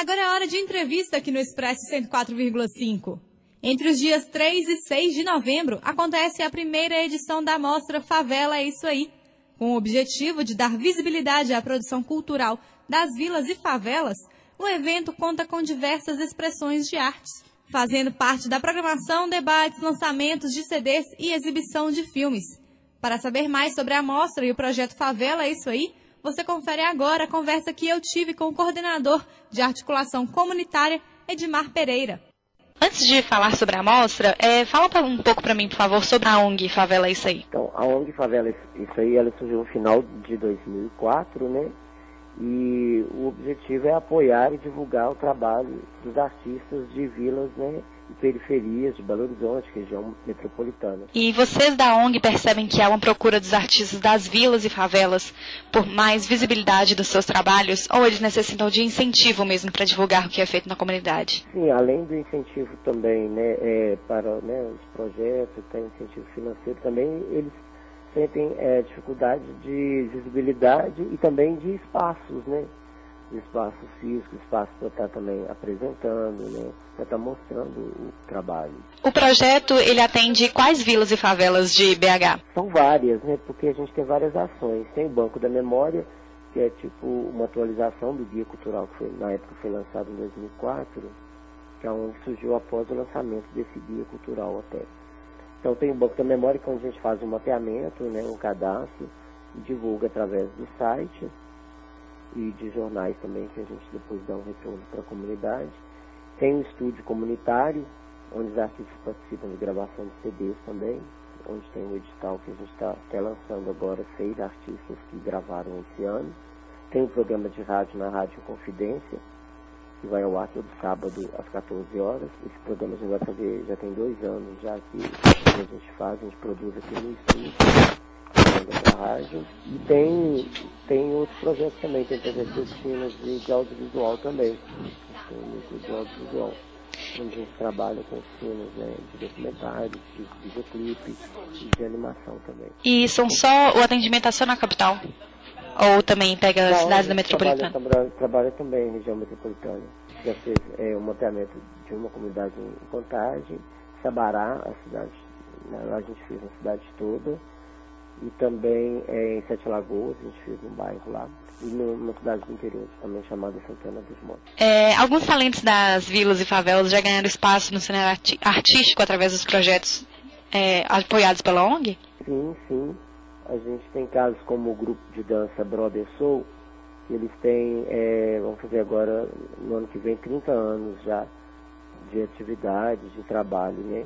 Agora é hora de entrevista aqui no Expresso 104,5. Entre os dias 3 e 6 de novembro, acontece a primeira edição da mostra Favela é Isso Aí. Com o objetivo de dar visibilidade à produção cultural das vilas e favelas, o evento conta com diversas expressões de arte, fazendo parte da programação, debates, lançamentos de CDs e exibição de filmes. Para saber mais sobre a mostra e o projeto Favela é Isso Aí, você confere agora a conversa que eu tive com o coordenador de articulação comunitária, Edmar Pereira. Antes de falar sobre a mostra, fala um pouco para mim, por favor, sobre a ONG Favela é Isso Aí. Então, a ONG Favela é Isso Aí, ela surgiu no final de 2004, né? E o objetivo é apoiar e divulgar o trabalho dos artistas de vilas, né, e periferias de Belo Horizonte, região metropolitana. E vocês da ONG percebem que há uma procura dos artistas das vilas e favelas por mais visibilidade dos seus trabalhos, ou eles necessitam de incentivo mesmo para divulgar o que é feito na comunidade? Sim, além do incentivo também, né, para, né, os projetos, tem incentivo financeiro também, eles sentem dificuldade de visibilidade e também de espaços, né? De espaços físicos, espaços para estar também apresentando, né? Para estar mostrando o trabalho. O projeto, ele atende quais vilas e favelas de BH? São várias, né? Porque a gente tem várias ações. Tem o Banco da Memória, que é tipo uma atualização do Guia Cultural, que na época foi lançado em 2004, que é onde surgiu após o lançamento desse Guia Cultural até. Então tem o Banco da Memória, que é onde a gente faz um mapeamento, né, um cadastro, e divulga através do site e de jornais também, que a gente depois dá um retorno para a comunidade. Tem um estúdio comunitário, onde os artistas participam de gravação de CDs também, onde tem um edital que a gente está até lançando agora 6 artistas que gravaram esse ano. Tem um programa de rádio na Rádio Confidência, que vai ao ar todo sábado às 14 horas. Esse programa a gente vai fazer, já tem 2 anos já que a gente produz aqui no estúdio da rádio. E tem outros projetos também, tem projetos de oficinas de audiovisual também. Tem um núcleo de audiovisual, onde a gente trabalha com oficinas, né, de documentários, de videoclipe e de animação também. E são só o atendimento só na capital? Ou também pega as cidades da metropolitana? Trabalha também em região metropolitana. Já fez um mapeamento de uma comunidade em Contagem, Sabará, a cidade, lá a gente fez a cidade toda, e também em Sete Lagoas, a gente fez um bairro lá, e numa cidade do interior também chamada Santana dos Montes. Alguns talentos das vilas e favelas já ganharam espaço no cenário artístico através dos projetos apoiados pela ONG? Sim. A gente tem casos como o grupo de dança Brother Soul, que eles têm, vamos fazer agora, no ano que vem, 30 anos já de atividade, de trabalho, né?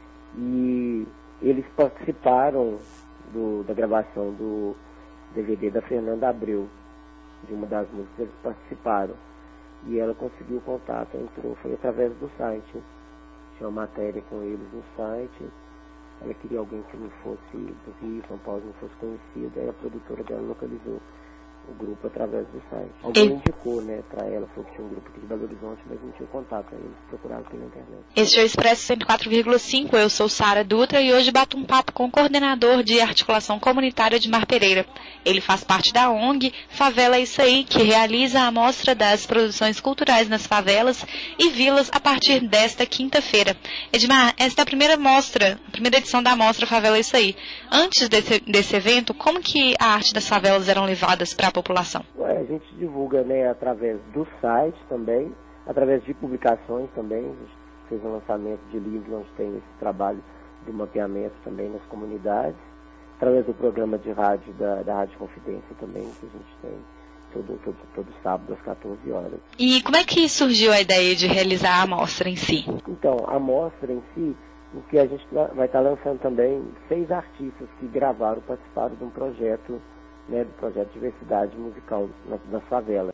E eles participaram da gravação do DVD da Fernanda Abreu, de uma das músicas, eles participaram. E ela conseguiu o contato, foi através do site. Tinha uma matéria com eles no site. Ela queria alguém que não fosse do Rio, São Paulo, não fosse conhecido. Aí a produtora dela localizou o grupo através do site. Alguém indicou, né, pra ela, falou que tinha um grupo aqui de Belo Horizonte, mas não tinha contato. Aí eles procuraram pela internet. Este é o Expresso 104,5. Eu sou Sara Dutra e hoje bato um papo com o coordenador de articulação comunitária, Edmar Pereira. Ele faz parte da ONG Favela é Isso Aí, que realiza a mostra das produções culturais nas favelas e vilas a partir desta quinta-feira. Edmar, esta é a primeira edição da mostra Favela é Isso Aí. Antes desse evento, como que a arte das favelas eram levadas para a população? A gente divulga, né, através do site também, através de publicações também. A gente fez um lançamento de livros onde tem esse trabalho de mapeamento também nas comunidades, através do programa de rádio da Rádio Confidência também, que a gente tem todo sábado às 14 horas. E como é que surgiu a ideia de realizar a mostra em si? Então, a mostra em si, o que a gente vai estar lançando também, 6 artistas que participaram de um projeto, né, do projeto Diversidade Musical nas favelas.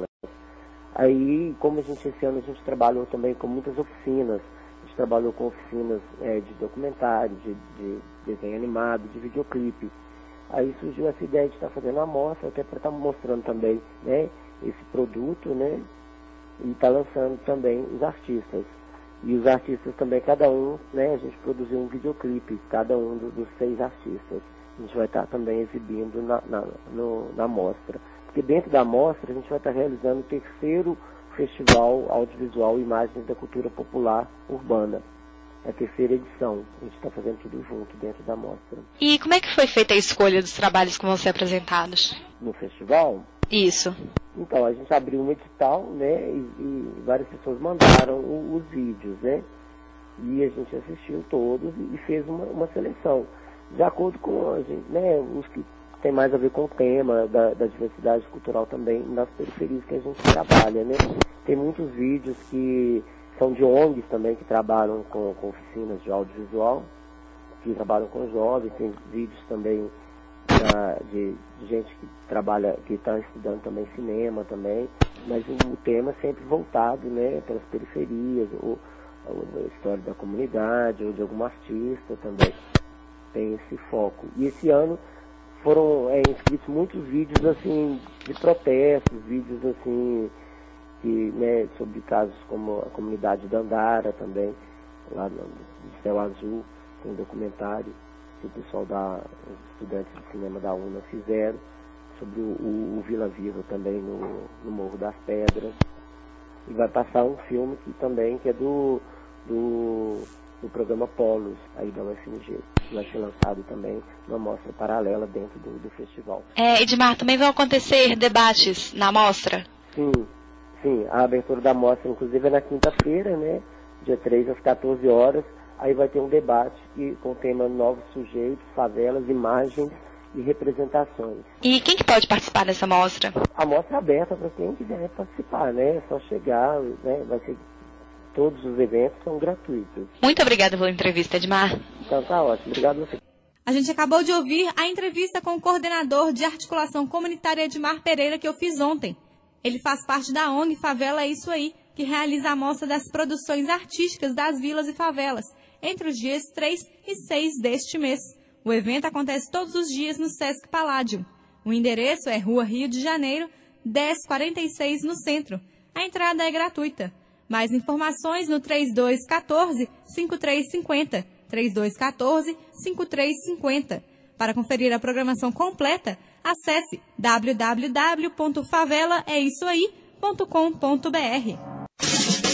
Aí, como esse ano a gente trabalhou também com muitas oficinas, a gente trabalhou com oficinas de documentário, de desenho animado, de videoclipe. Aí surgiu essa ideia de estar fazendo a mostra, até para estar mostrando também, né, esse produto, né, e estar lançando também os artistas. E os artistas também, cada um, né, a gente produziu um videoclipe, cada um dos 6 artistas. A gente vai estar também exibindo na mostra. Porque dentro da mostra a gente vai estar realizando o 3º Festival Audiovisual Imagens da Cultura Popular Urbana. É a 3ª edição. A gente está fazendo tudo junto dentro da mostra. E como é que foi feita a escolha dos trabalhos que vão ser apresentados? No festival? Isso. Então, a gente abriu um edital, né, e várias pessoas mandaram os vídeos, né, e a gente assistiu todos e fez uma seleção, de acordo com a gente, né, os que tem mais a ver com o tema da diversidade cultural também nas periferias que a gente trabalha, né. Tem muitos vídeos que são de ONGs também, que trabalham com oficinas de audiovisual, que trabalham com jovens, tem vídeos também de gente que trabalha, que está estudando também cinema também, mas o tema é sempre voltado, né, pelas periferias, ou a história da comunidade, ou de algum artista também, tem esse foco. E esse ano foram inscritos muitos vídeos assim de protestos, vídeos assim que, né, sobre casos como a comunidade da Andara também, lá no Céu Azul, tem um documentário que o pessoal os estudantes de cinema da UNA fizeram, sobre o Vila Viva também no Morro das Pedras. E vai passar um filme que é do programa Polos, aí da UFMG, que vai ser lançado também numa mostra paralela dentro do festival. Edmar, também vão acontecer debates na mostra? Sim, a abertura da mostra, inclusive, é na quinta-feira, né, dia 3 às 14 horas, aí vai ter um debate com o tema Novos Sujeitos, Favelas, Imagens e Representações. E quem que pode participar dessa mostra? A mostra é aberta para quem quiser participar, né? É só chegar, né? Todos os eventos são gratuitos. Muito obrigada pela entrevista, Edmar. Então tá ótimo, obrigado a você. A gente acabou de ouvir a entrevista com o coordenador de articulação comunitária Edmar Pereira que eu fiz ontem. Ele faz parte da ONG Favela É Isso Aí, que realiza a mostra das produções artísticas das vilas e favelas, entre os dias 3 e 6 deste mês. O evento acontece todos os dias no Sesc Palladium. O endereço é Rua Rio de Janeiro, 1046, no centro. A entrada é gratuita. Mais informações no 3214-5350. 3214-5350. Para conferir a programação completa, acesse www.favelaeisoaí.com.br.